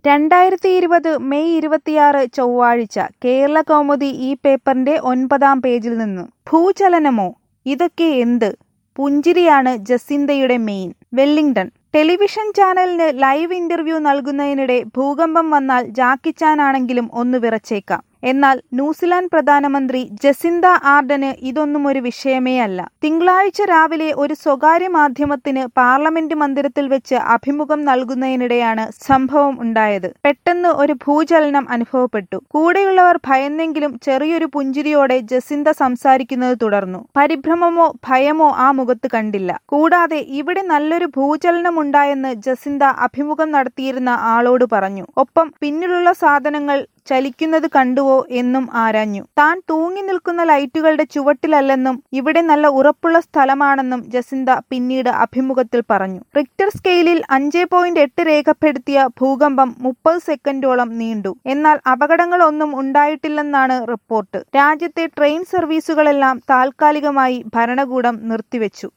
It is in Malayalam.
2020 മെയ് 26 ചൊവ്വാഴ്ച കേരളകൗമുദി ഈ പേപ്പറിന്റെ 9-ാം പേജിൽ നിന്ന്. ഭൂചലനമോ? ഇതൊക്കെ എന്ത്? പുഞ്ചിരിയാണ് ജസിന്തയുടെ മെയിൻ. വെല്ലിംഗ്ടൺ. ടെലിവിഷൻ ചാനലിന് ലൈവ് ഇന്റർവ്യൂ നൽകുന്നതിനിടെ ഭൂകമ്പം വന്നാൽ ജാക്കി ചാൻ ആണെങ്കിലും ഒന്ന് വിറച്ചേക്കാം. എന്നാൽ ന്യൂസിലാൻഡ് പ്രധാനമന്ത്രി ജസിന്ത ആർഡന് ഇതൊന്നും ഒരു വിഷയമേ അല്ല. തിങ്കളാഴ്ച രാവിലെ ഒരു സ്വകാര്യ മാധ്യമത്തിന് പാർലമെന്റ് മന്ദിരത്തിൽ വെച്ച് അഭിമുഖം നൽകുന്നതിനിടെയാണ് സംഭവം ഉണ്ടായത്. പെട്ടെന്ന് ഒരു ഭൂചലനം അനുഭവപ്പെട്ടു. കൂടെയുള്ളവർ ഭയന്നെങ്കിലും ചെറിയൊരു പുഞ്ചിരിയോടെ ജസിന്ത സംസാരിക്കുന്നത് തുടർന്നു. പരിഭ്രമമോ ഭയമോ ആ മുഖത്ത് കണ്ടില്ല. കൂടാതെ ഇവിടെ നല്ലൊരു ഭൂചലനമുണ്ടായെന്ന് ജസിന്ത അഭിമുഖം നടത്തിയിരുന്ന ആളോട് പറഞ്ഞു. ഒപ്പം പിന്നിലുള്ള സാധനങ്ങൾ ചലിക്കുന്നത് കണ്ടുവോ എന്നും ആരാഞ്ഞു. താൻ തൂങ്ങി നിൽക്കുന്ന ലൈറ്റുകളുടെ ചുവട്ടിലല്ലെന്നും ഇവിടെ നല്ല ഉറപ്പുള്ള സ്ഥലമാണെന്നും ജസിന്ത പിന്നീട് അഭിമുഖത്തിൽ പറഞ്ഞു. റിക്ടർ സ്കെയിലിൽ 5.8 രേഖപ്പെടുത്തിയ ഭൂകമ്പം 30 സെക്കൻഡോളം നീണ്ടു. എന്നാൽ അപകടങ്ങളൊന്നും ഉണ്ടായിട്ടില്ലെന്നാണ് റിപ്പോർട്ട്. രാജ്യത്തെ ട്രെയിൻ സർവീസുകളെല്ലാം താൽക്കാലികമായി ഭരണകൂടം നിർത്തിവെച്ചു.